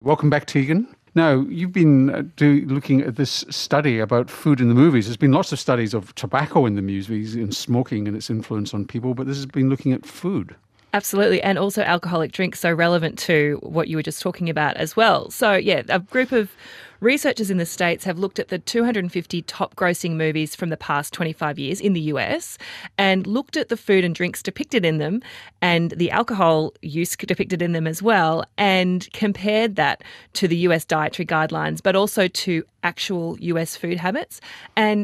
Welcome back, Tegan. Now, you've been looking at this study about food in the movies. There's been lots of studies of tobacco in the movies and smoking and its influence on people, but this has been looking at food. Absolutely, and also alcoholic drinks, so relevant to what you were just talking about as well. So, yeah, a group of researchers in the States have looked at the 250 top grossing movies from the past 25 years in the US and looked at the food and drinks depicted in them and the alcohol use depicted in them as well, and compared that to the US dietary guidelines, but also to actual US food habits. And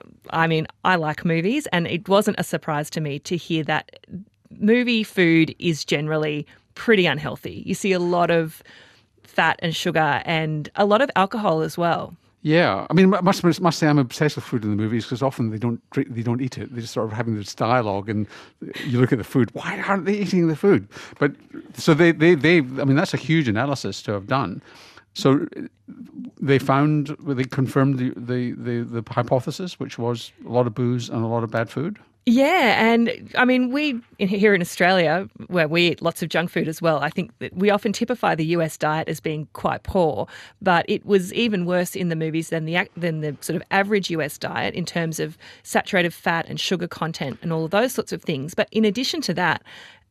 I like movies, and it wasn't a surprise to me to hear that movie food is generally pretty unhealthy. You see a lot of fat and sugar and a lot of alcohol as well. Yeah, I mean, I must say I'm obsessed with food in the movies because often they don't eat it. They're just sort of having this dialogue, and you look at the food. Why aren't they eating the food? But so they I mean, that's a huge analysis to have done. So they confirmed the hypothesis, which was a lot of booze and a lot of bad food. Yeah, and I mean, here in Australia, where we eat lots of junk food as well, I think that we often typify the US diet as being quite poor, but it was even worse in the movies than the sort of average US diet in terms of saturated fat and sugar content and all of those sorts of things. But in addition to that,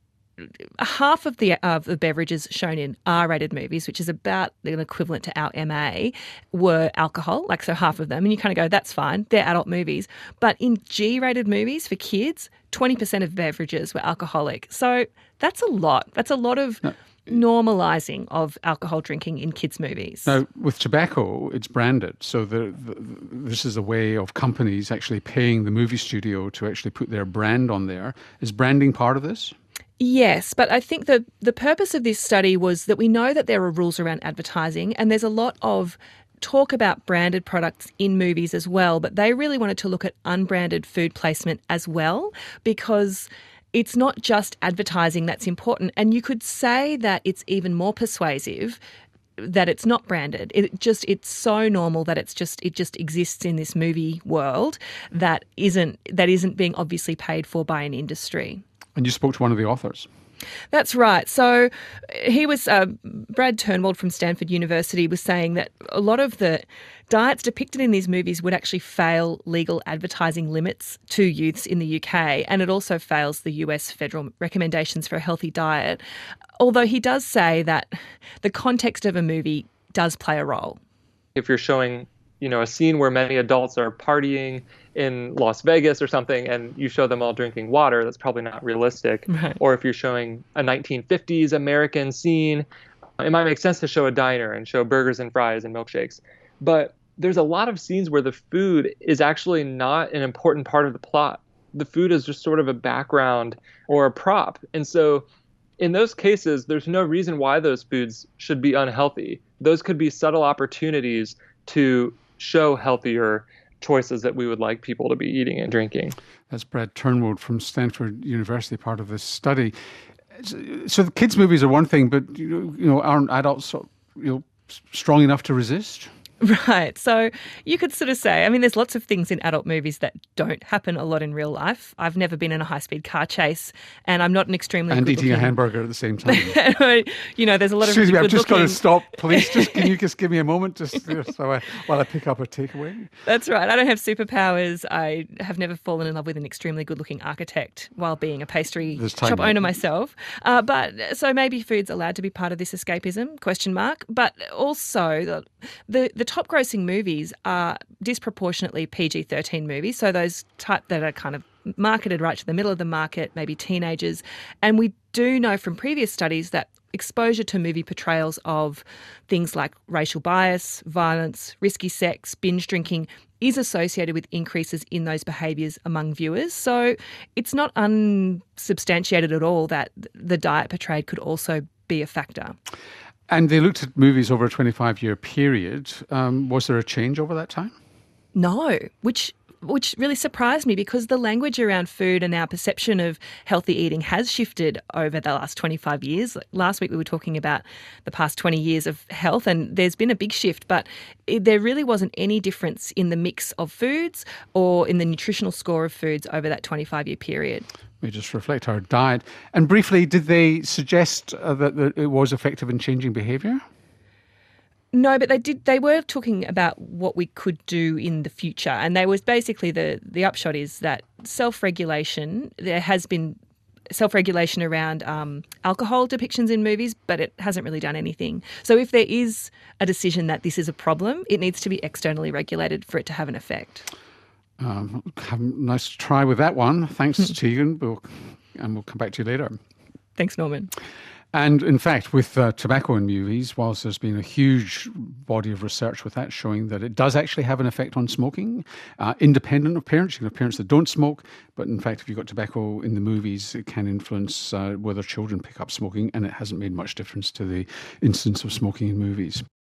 half of the beverages shown in R-rated movies, which is about an equivalent to our MA, were alcohol, so half of them. And you kind of go, that's fine, they're adult movies. But in G-rated movies for kids, 20% of beverages were alcoholic. So that's a lot. That's a lot of normalising of alcohol drinking in kids' movies. Now, with tobacco, it's branded. So this is a way of companies actually paying the movie studio to actually put their brand on there. Is branding part of this? Yes, but I think the purpose of this study was that we know that there are rules around advertising, and there's a lot of talk about branded products in movies as well, but they really wanted to look at unbranded food placement as well, because it's not just advertising that's important. And you could say that it's even more persuasive that it's not branded. It's so normal that it just exists in this movie world that isn't being obviously paid for by an industry. And you spoke to one of the authors. That's right. So he was, Brad Turnwald from Stanford University was saying that a lot of the diets depicted in these movies would actually fail legal advertising limits to youths in the UK, and it also fails the US federal recommendations for a healthy diet. Although he does say that the context of a movie does play a role. If you're showing a scene where many adults are partying in Las Vegas or something and you show them all drinking water, that's probably not realistic. Right. Or if you're showing a 1950s American scene, it might make sense to show a diner and show burgers and fries and milkshakes. But there's a lot of scenes where the food is actually not an important part of the plot. The food is just sort of a background or a prop. And so in those cases, there's no reason why those foods should be unhealthy. Those could be subtle opportunities to show healthier choices that we would like people to be eating and drinking. That's Brad Turnwald from Stanford University, part of this study. So the kids' movies are one thing, but aren't adults strong enough to resist? Right. So you could sort of say, I mean, there's lots of things in adult movies that don't happen a lot in real life. I've never been in a high-speed car chase, and I'm not an extremely and good-looking... eating a hamburger at the same time. There's a lot of Excuse me, good I've just got looking... to stop. Police, can you just give me a moment while I pick up a takeaway? That's right. I don't have superpowers. I have never fallen in love with an extremely good-looking architect while being a pastry shop owner myself. But so maybe food's allowed to be part of this escapism, question mark. But also the top grossing movies are disproportionately PG-13 movies, so those type that are kind of marketed right to the middle of the market, maybe teenagers. And we do know from previous studies that exposure to movie portrayals of things like racial bias, violence, risky sex, binge drinking is associated with increases in those behaviours among viewers. So it's not unsubstantiated at all that the diet portrayed could also be a factor. And they looked at movies over a 25-year period. Was there a change over that time? No, which really surprised me because the language around food and our perception of healthy eating has shifted over the last 25 years. Last week we were talking about the past 20 years of health, and there's been a big shift, but there really wasn't any difference in the mix of foods or in the nutritional score of foods over that 25-year period. We just reflect our diet. And briefly, did they suggest that it was effective in changing behaviour? No, but they were talking about what we could do in the future, and they was basically the upshot is that self-regulation. There has been self-regulation around alcohol depictions in movies, but it hasn't really done anything. So if there is a decision that this is a problem, it needs to be externally regulated for it to have an effect. Have a nice try with that one. Thanks, Tegan. We'll come back to you later. Thanks, Norman. And in fact, with tobacco in movies, whilst there's been a huge body of research with that showing that it does actually have an effect on smoking, independent of parents. You can have parents that don't smoke, but in fact, if you've got tobacco in the movies, it can influence whether children pick up smoking, and it hasn't made much difference to the incidence of smoking in movies.